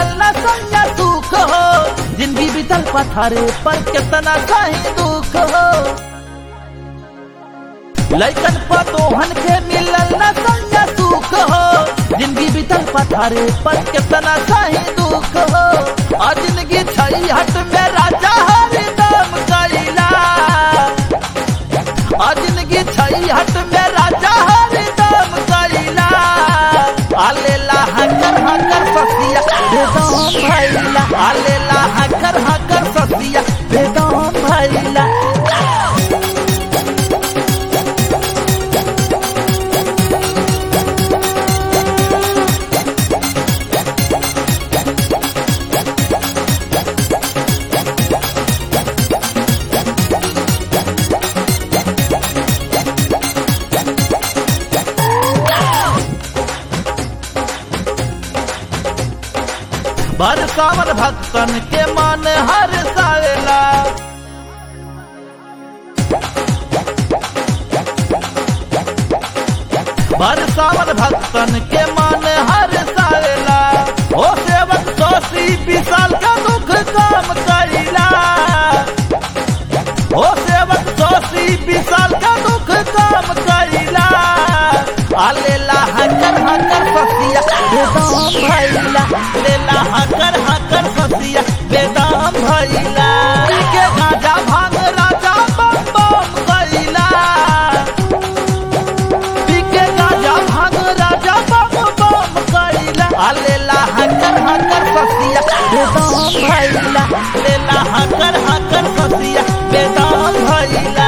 मिलल न संगा सुख हो, जिंदगी बीतल पथारे पर कितना सही दुख हो। लइकन पतोहन के मिलल न संगा सुख हो, जिंदगी बीतल पथारे पर कितना सही दुख हो। आ जिंदगी छई हट में राजा हरिदम कैला, आ जिंदगी छई हट में राजा हरिदम कैला। आलेला हकर हकर ससिया बेदम भैला, आलेला हकर हकर ससिया बेदम भैला। बरसावन भक्तन के मन हर सावेला, बरसावन भक्तन के मन हर सावेला। ओ सेवक सोसी विशाल का दुख काम कैला, ओ सेवक सोसी विशाल का दुख काम कैला। आलेला हकर हकर ससिया बेदम भैला, लेला हकर हकर ससिया बेदम भैला। के गाजा भांग राजा बम बम कैला, के गाजा भांग राजा बम बम कैला। आलेला हकर हकर ससिया बेदम भैला, लेला हकर हकर ससिया बेदम भैला।